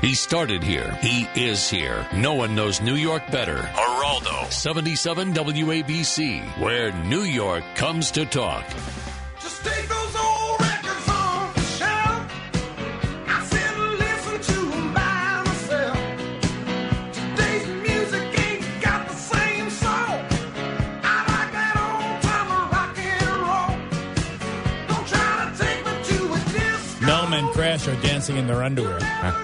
He started here. He is here. No one knows New York better. Geraldo, 77 WABC, where New York comes to talk. Just take those old records off the shelf. I sit and listen to them by myself. Today's music ain't got the same soul. I like that old time rock and roll. Don't try to take me to a disco. Gnome and Crash are dancing in their underwear.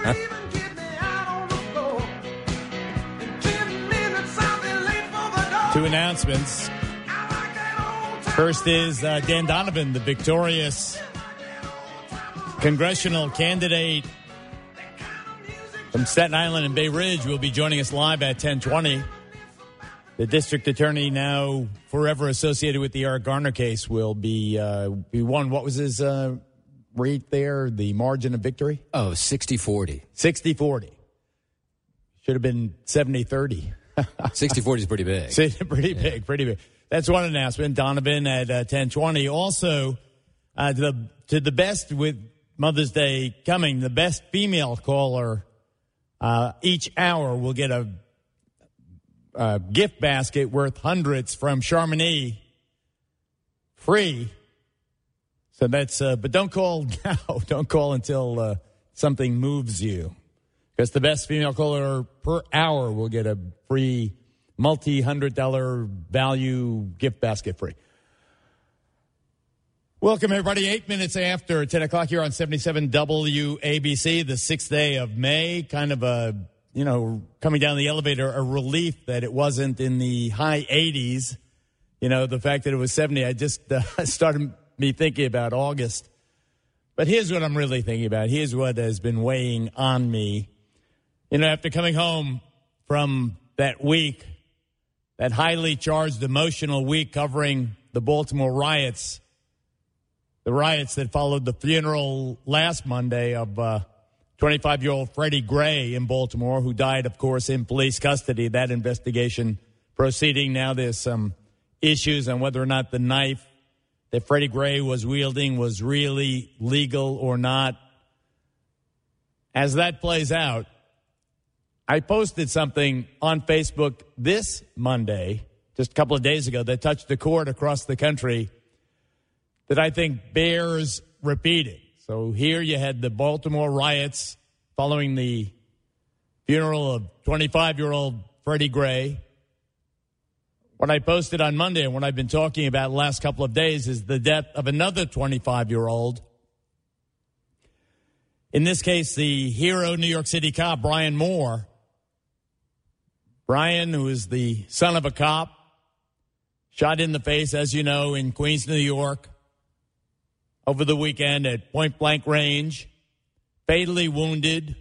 Two announcements. First is Dan Donovan, the victorious congressional candidate from Staten Island and Bay Ridge, will be joining us live at 10:20. The district attorney, now forever associated with the Eric Garner case, will be won. What was his rate there, the margin of victory? Oh, 60-40. 60-40. Should have been 70-30. 60-40 is pretty big. Pretty big. That's one announcement. Donovan at 10:20. Also, to the best with Mother's Day coming, the best female caller each hour will get a gift basket worth hundreds from Charmony, free. So that's, but don't call now. Don't call until something moves you. Because the best female caller per hour will get a free multi-$100 value gift basket free. Welcome, everybody. 8 minutes after 10 o'clock here on 77 WABC, the 6th day of May. Kind of a, coming down the elevator, a relief that it wasn't in the high 80s. The fact that it was 70, I just started me thinking about August. But here's what I'm really thinking about. Here's what has been weighing on me. After coming home from that week, that highly charged emotional week covering the Baltimore riots, the riots that followed the funeral last Monday of 25-year-old Freddie Gray in Baltimore, who died, of course, in police custody. That investigation proceeding. Now there's some issues on whether or not the knife that Freddie Gray was wielding was really legal or not. As that plays out, I posted something on Facebook this Monday, just a couple of days ago, that touched a chord across the country that I think bears repeating. So here you had the Baltimore riots following the funeral of 25-year-old Freddie Gray. What I posted on Monday and what I've been talking about the last couple of days is the death of another 25-year-old. In this case, the hero New York City cop, Brian Moore. Brian, who is the son of a cop, shot in the face, as you know, in Queens, New York, over the weekend at point-blank range, fatally wounded,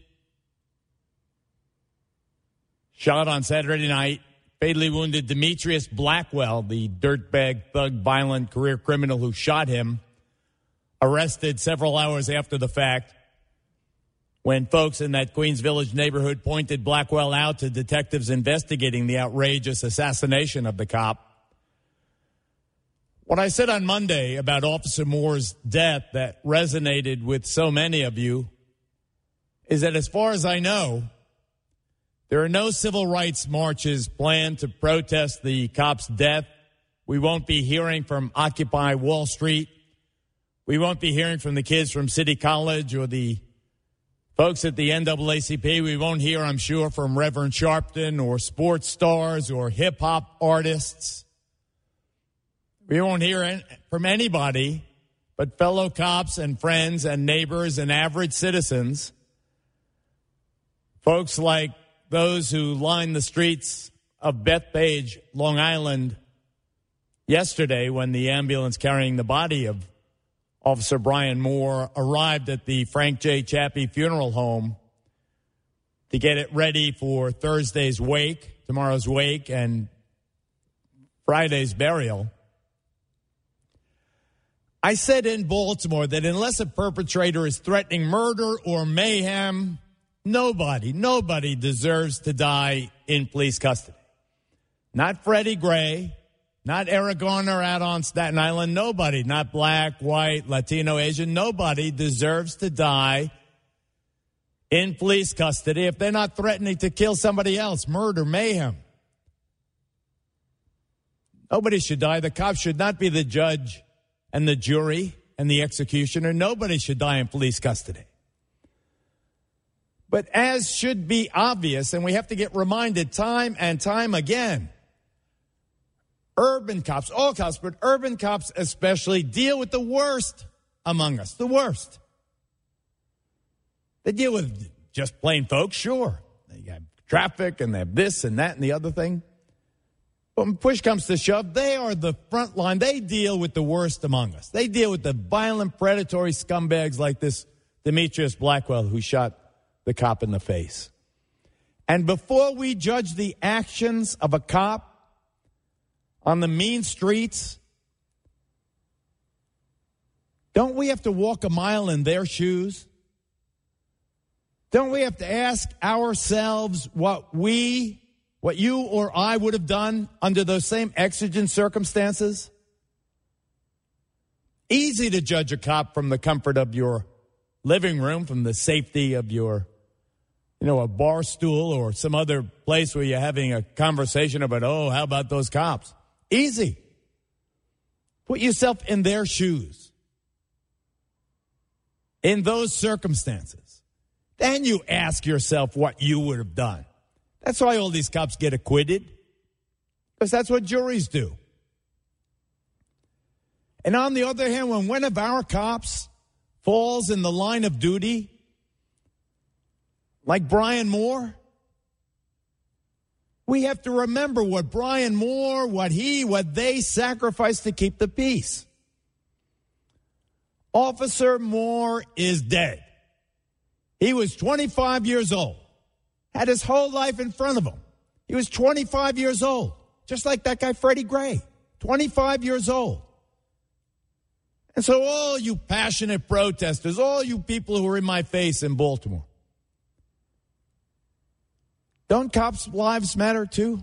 shot on Saturday night, fatally wounded Demetrius Blackwell, the dirtbag, thug, violent career criminal who shot him, arrested several hours after the fact, when folks in that Queens Village neighborhood pointed Blackwell out to detectives investigating the outrageous assassination of the cop. What I said on Monday about Officer Moore's death that resonated with so many of you is that as far as I know, there are no civil rights marches planned to protest the cop's death. We won't be hearing from Occupy Wall Street. We won't be hearing from the kids from City College or the folks at the NAACP. We won't hear, I'm sure, from Reverend Sharpton or sports stars or hip-hop artists. We won't hear from anybody but fellow cops and friends and neighbors and average citizens, folks like those who lined the streets of Bethpage, Long Island, yesterday when the ambulance carrying the body of Officer Brian Moore arrived at the Frank J. Chappie Funeral Home to get it ready for Thursday's wake, tomorrow's wake, and Friday's burial. I said in Baltimore that unless a perpetrator is threatening murder or mayhem, nobody deserves to die in police custody. Not Freddie Gray, not Eric Garner out on Staten Island, nobody, not black, white, Latino, Asian, nobody deserves to die in police custody if they're not threatening to kill somebody else, murder, mayhem. Nobody should die. The cops should not be the judge and the jury and the executioner. Nobody should die in police custody. But as should be obvious, and we have to get reminded time and time again, urban cops, all cops, but urban cops especially, deal with the worst among us, the worst. They deal with just plain folks, sure. They have traffic and they have this and that and the other thing. But when push comes to shove, they are the front line. They deal with the worst among us. They deal with the violent, predatory scumbags like this Demetrius Blackwell who shot the cop in the face. And before we judge the actions of a cop on the mean streets, don't we have to walk a mile in their shoes? Don't we have to ask ourselves what you or I would have done under those same exigent circumstances? Easy to judge a cop from the comfort of your living room, from the safety of your, a bar stool or some other place where you're having a conversation about, how about those cops? Easy. Put yourself in their shoes. In those circumstances. Then you ask yourself what you would have done. That's why all these cops get acquitted. Because that's what juries do. And on the other hand, when one of our cops falls in the line of duty, like Brian Moore, we have to remember what Brian Moore, what they sacrificed to keep the peace. Officer Moore is dead. He was 25 years old. Had his whole life in front of him. He was 25 years old. Just like that guy, Freddie Gray. 25 years old. And so all you passionate protesters, all you people who are in my face in Baltimore, don't cops' lives matter too?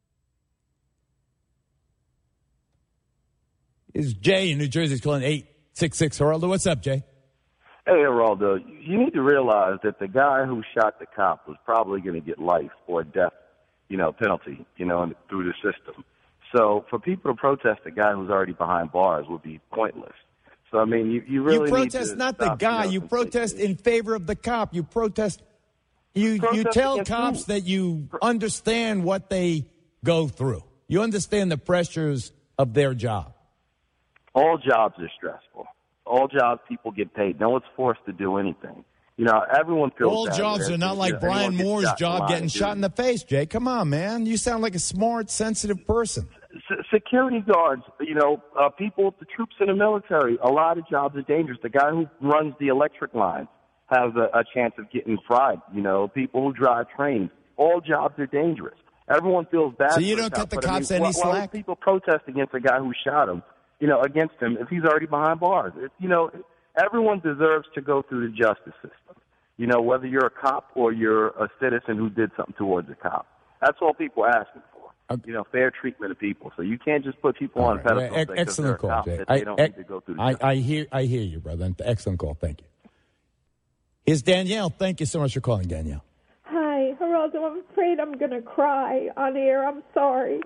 Is Jay in New Jersey is calling 866 Geraldo. What's up, Jay? Hey, Geraldo, you need to realize that the guy who shot the cop was probably going to get life or death, penalty, through the system. So for people to protest a guy who's already behind bars would be pointless. So, I mean, you really protest need to not the guy. You protest in favor of the cop. You protest. You tell cops that you understand what they go through. You understand the pressures of their job. All jobs are stressful. All jobs, people get paid. No one's forced to do anything. Everyone feels all jobs are not like Brian Moore's job getting shot in the face, Jay. Come on, man. You sound like a smart, sensitive person. Security guards, people, the troops in the military, a lot of jobs are dangerous. The guy who runs the electric lines has a chance of getting fried. People who drive trains, all jobs are dangerous. Everyone feels bad. So you don't cut the cops any slack? Why would people protest against a guy who shot him? Against him if he's already behind bars. Everyone deserves to go through the justice system. Whether you're a cop or you're a citizen who did something towards a cop. That's all people are asking for. Fair treatment of people. So you can't just put people on a pedestal. Excellent call, Jay. They don't need to go through the justice. I hear you, brother. Excellent call. Thank you. Here's Danielle. Thank you so much for calling, Danielle. Hi, Geraldo. I'm afraid I'm going to cry on air. I'm sorry.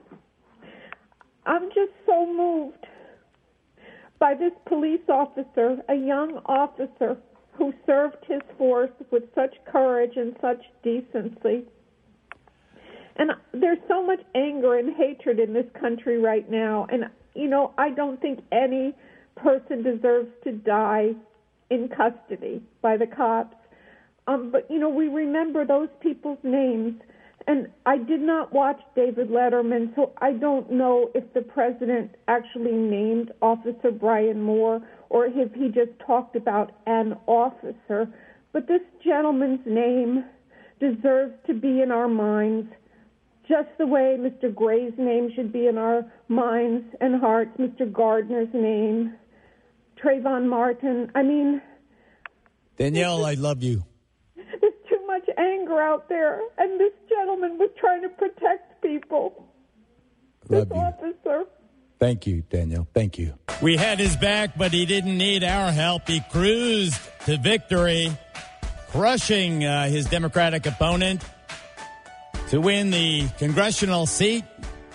I'm just so moved by this police officer, a young officer who served his force with such courage and such decency. And there's so much anger and hatred in this country right now. And, I don't think any person deserves to die in custody by the cops. But, we remember those people's names. And I did not watch David Letterman, so I don't know if the president actually named Officer Brian Moore or if he just talked about an officer. But this gentleman's name deserves to be in our minds, just the way Mr. Gray's name should be in our minds and hearts, Mr. Gardner's name, Trayvon Martin. Danielle, I love you. There's too much anger out there, and this gentleman was trying to protect people. Love this you. Officer. Thank you, Danielle. Thank you. We had his back, but he didn't need our help. He cruised to victory. crushing his Democratic opponent to win the congressional seat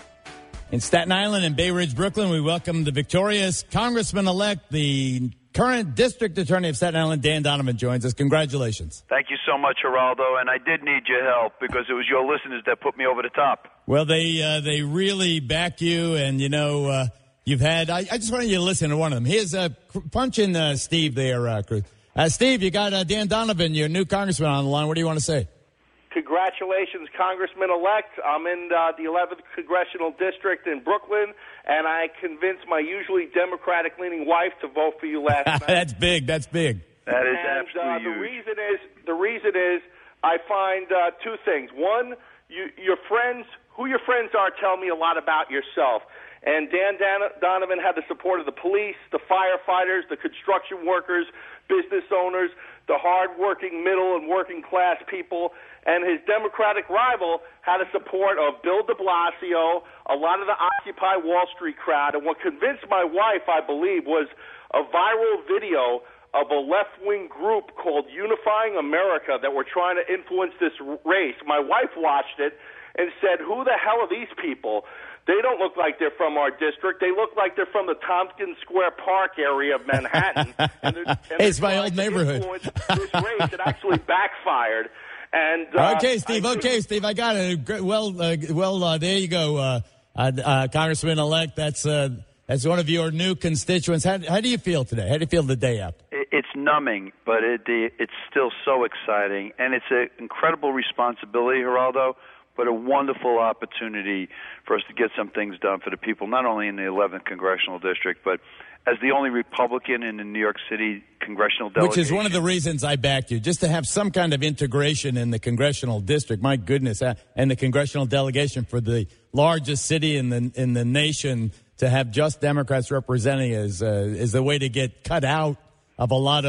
in Staten Island and Bay Ridge, Brooklyn. We welcome the victorious Congressman-elect, the current District Attorney of Staten Island, Dan Donovan, joins us. Congratulations. Thank you so much, Geraldo, and I did need your help because it was your listeners that put me over the top. Well, they really back you, and you've had. I just wanted you to listen to one of them. Here's punching Steve there, Cruz. Steve, you got Dan Donovan, your new congressman, on the line. What do you want to say? Congratulations, Congressman-elect. I'm in the 11th Congressional District in Brooklyn, and I convinced my usually Democratic-leaning wife to vote for you last night. That's big. That's big. That is absolutely huge. The reason is I find two things. One, your friends, who your friends are, tell me a lot about yourself. And Dan Donovan had the support of the police, the firefighters, the construction workers, business owners, the hard-working middle and working-class people. And his Democratic rival had the support of Bill de Blasio, a lot of the Occupy Wall Street crowd. And what convinced my wife, I believe, was a viral video of a left-wing group called Unifying America that were trying to influence this race. My wife watched it and said, who the hell are these people? They don't look like they're from our district. They look like they're from the Tompkins Square Park area of Manhattan. It's my old neighborhood. This race, it actually backfired. And okay, Steve. I got it. Well, there you go, Congressman-elect. That's one of your new constituents. How do you feel today? How do you feel the day after? It's numbing, but it's still so exciting, and it's an incredible responsibility, Geraldo, but a wonderful opportunity for us to get some things done for the people, not only in the 11th Congressional District, but as the only Republican in the New York City congressional delegation. Which is one of the reasons I backed you, just to have some kind of integration in the congressional district. My goodness, and the congressional delegation for the largest city in the nation, to have just Democrats representing is the way to get cut out of a lot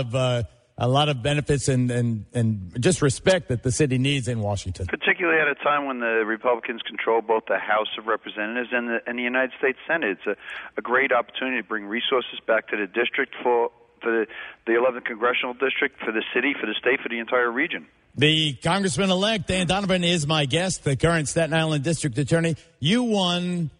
of benefits and just respect that the city needs in Washington. Particularly at a time when the Republicans control both the House of Representatives and the United States Senate. It's a great opportunity to bring resources back to the district for the 11th Congressional District, for the city, for the state, for the entire region. The Congressman-elect, Dan Donovan, is my guest, the current Staten Island District Attorney. You won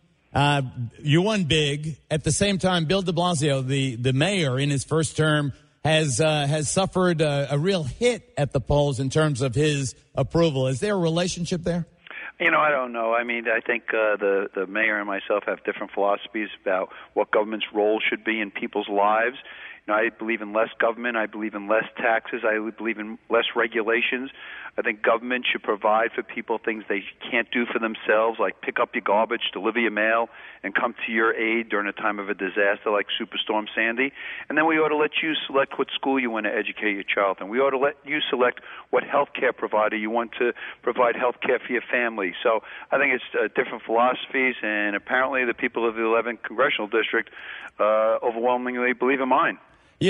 big. At the same time, Bill de Blasio, the mayor in his first term, has suffered a real hit at the polls in terms of his approval. Is there a relationship there? I don't know. I mean, I think the mayor and myself have different philosophies about what government's role should be in people's lives. I believe in less government. I believe in less taxes. I believe in less regulations. I think government should provide for people things they can't do for themselves, like pick up your garbage, deliver your mail, and come to your aid during a time of a disaster like Superstorm Sandy. And then we ought to let you select what school you want to educate your child in. We ought to let you select what health care provider you want to provide health care for your family. So I think it's different philosophies, and apparently the people of the 11th Congressional District overwhelmingly believe in mine.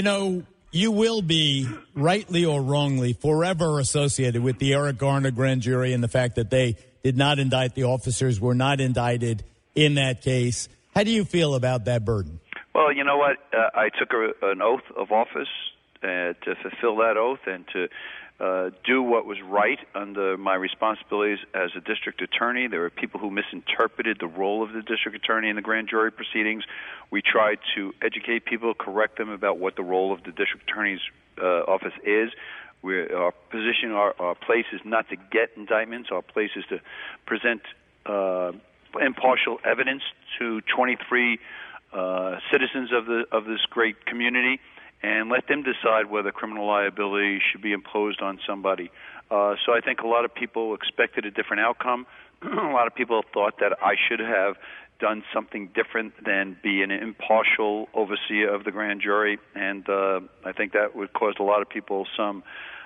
You will be, rightly or wrongly, forever associated with the Eric Garner grand jury and the fact that they did not indict the officers, were not indicted in that case. How do you feel about that burden? Well, you know what? I took an oath of office to fulfill that oath and to do what was right under my responsibilities as a district attorney. There were people who misinterpreted the role of the district attorney in the grand jury proceedings. We tried to educate people, correct them about what the role of the district attorney's office is. Our position, our place is not to get indictments. Our place is to present impartial evidence to 23 citizens of this great community, and let them decide whether criminal liability should be imposed on somebody. So I think a lot of people expected a different outcome. A lot of people thought that I should have done something different than be an impartial overseer of the grand jury, and I think that would cause a lot of people some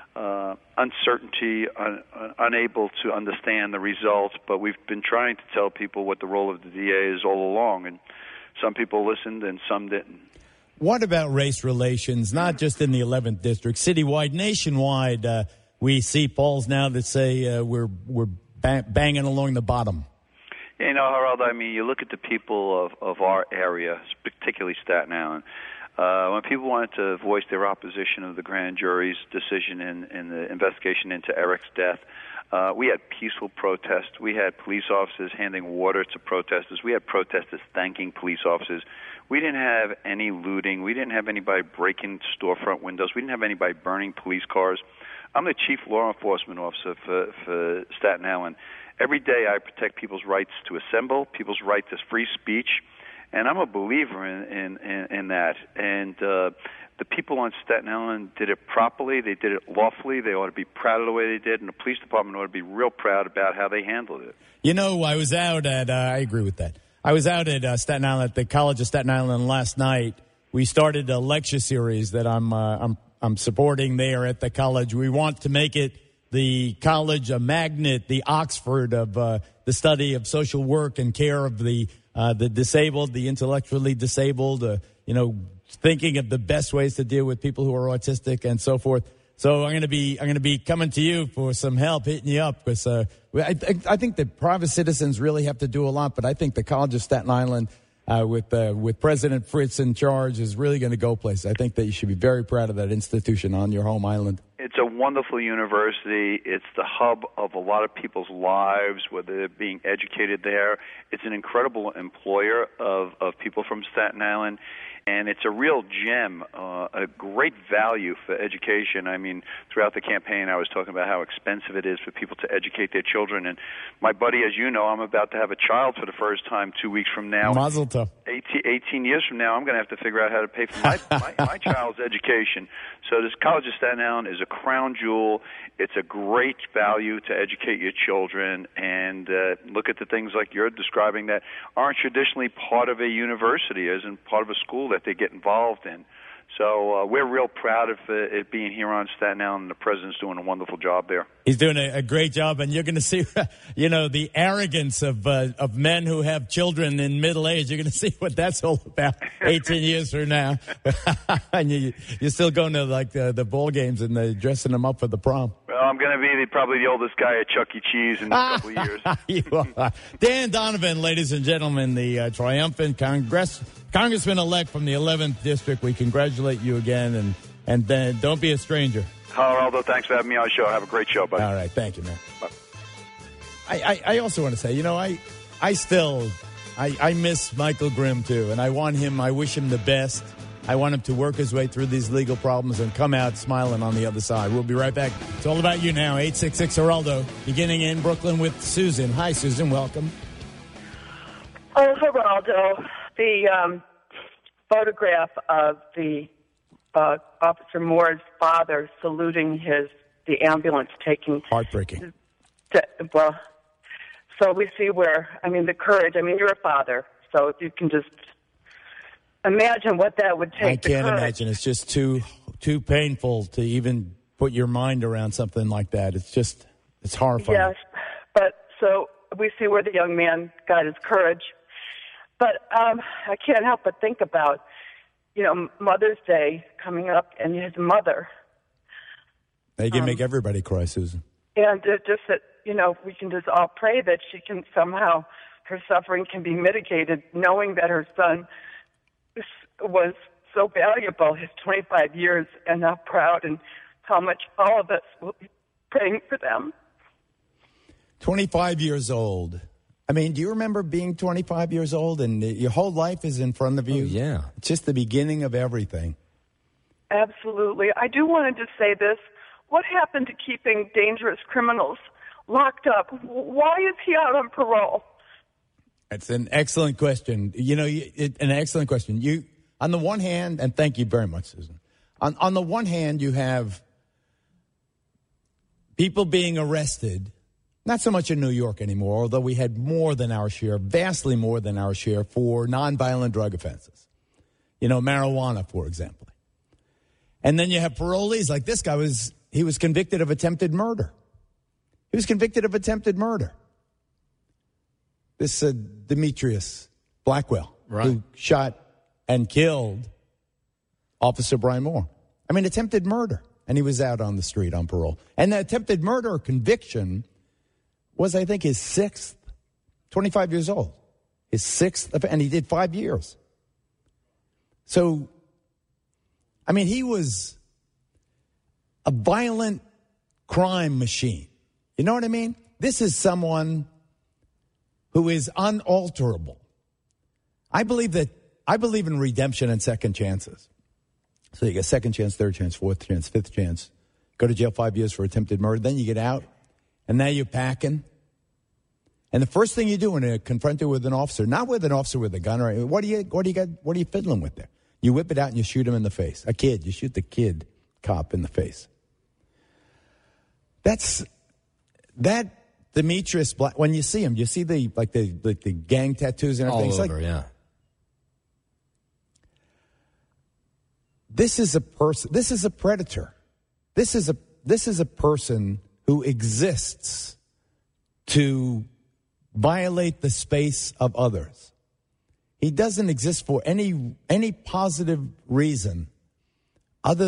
uncertainty, unable to understand the results. But we've been trying to tell people what the role of the DA is all along, and some people listened and some didn't. What about race relations, not just in the 11th District, citywide, nationwide? We see polls now that say we're banging along the bottom. Geraldo, I mean, you look at the people of our area, particularly Staten Island. When people wanted to voice their opposition of the grand jury's decision in the investigation into Eric's death, we had peaceful protests. We had police officers handing water to protesters. We had protesters thanking police officers. We didn't have any looting. We didn't have anybody breaking storefront windows. We didn't have anybody burning police cars. I'm the chief law enforcement officer for Staten Island. Every day I protect people's rights to assemble, people's right to free speech, and I'm a believer in that. And the people on Staten Island did it properly. They did it lawfully. They ought to be proud of the way they did, and the police department ought to be real proud about how they handled it. You know, I was out at, I agree with that. I was out at Staten Island, at the College of Staten Island last night. We started a lecture series that I'm supporting there at the college. We want to make it the college, a magnet, the Oxford of the study of social work and care of the disabled, the intellectually disabled, thinking of the best ways to deal with people who are autistic and so forth. So I'm going to be coming to you for some help, hitting you up, because I think that private citizens really have to do a lot. But I think the College of Staten Island, with President Fritz in charge, is really going to go places. I think that you should be very proud of that institution on your home island. It's a wonderful university. It's the hub of a lot of people's lives, whether they're being educated there. It's an incredible employer of people from Staten Island. And it's a real gem, a great value for education. I mean, throughout the campaign, I was talking about how expensive it is for people to educate their children. And my buddy, as you know, I'm about to have a child for the first time 2 weeks from now. Mazel tov. 18 years from now, I'm going to have to figure out how to pay for my child's education. So this College of Staten Island is a crown jewel. It's a great value to educate your children and look at the things like you're describing that aren't traditionally part of a university, as in part of a school that they get involved in. So we're real proud of it being here on Staten Island, and the president's doing a wonderful job there. He's doing a great job, and you're going to see, the arrogance of men who have children in middle age. You're going to see what that's all about 18 years from now. And you're still going to the ball games and dressing them up for the prom. Well, I'm going to be probably the oldest guy at Chuck E. Cheese in a couple of years. You are. Dan Donovan, ladies and gentlemen, the triumphant Congressman-elect from the 11th District. We congratulate you again, and then don't be a stranger. Geraldo, thanks for having me on the show. Have a great show, buddy. All right. Thank you, man. Bye. I also want to say, I miss Michael Grimm, too, and I wish him the best. I want him to work his way through these legal problems and come out smiling on the other side. We'll be right back. It's all about you now. 866-Geraldo, beginning in Brooklyn with Susan. Hi, Susan. Welcome. Oh, Geraldo. The photograph of the Officer Moore's father saluting the ambulance taking... Heartbreaking. Well, so we see the courage. You're a father, so if you can just imagine what that would take. I can't imagine. It's just too painful to even put your mind around something like that. It's horrifying. Yes, but so we see where the young man got his courage. But I can't help but think about, Mother's Day coming up and his mother. They can make everybody cry, Susan. And just that, we can just all pray that she can somehow, her suffering can be mitigated, knowing that her son was so valuable, his 25 years, and how proud and how much all of us will be praying for them. 25 years old. Do you remember being 25 years old and your whole life is in front of you? Oh, yeah. It's just the beginning of everything. Absolutely. I do want to just say this. What happened to keeping dangerous criminals locked up? Why is he out on parole? That's an excellent question. An excellent question. On the one hand, and thank you very much, Susan. On the one hand, you have people being arrested. Not so much in New York anymore, although we had more than our share, vastly more than our share, for nonviolent drug offenses. Marijuana, for example. And then you have parolees like this guy he was convicted of attempted murder. He was convicted of attempted murder. This Demetrius Blackwell, right, who shot and killed Officer Brian Moore. Attempted murder. And he was out on the street on parole. And the attempted murder conviction was, I think, his sixth, 25 years old, his sixth, and he did 5 years. So I mean, he was a violent crime machine. You know what I mean? This is someone who is unalterable. I believe in redemption and second chances. So you get second chance, third chance, fourth chance, fifth chance. Go to jail 5 years for attempted murder. Then you get out, and now you're packing. And the first thing you do when you're confronted with an officer, not with an officer with a gun, or what are you fiddling with there? You whip it out and you shoot him in the face. A kid, you shoot the kid cop in the face. That Demetrius Black. When you see him, you see the gang tattoos and everything. All over, yeah. This is a person. This is a predator. This is a person who exists to violate the space of others. He doesn't exist for any positive reason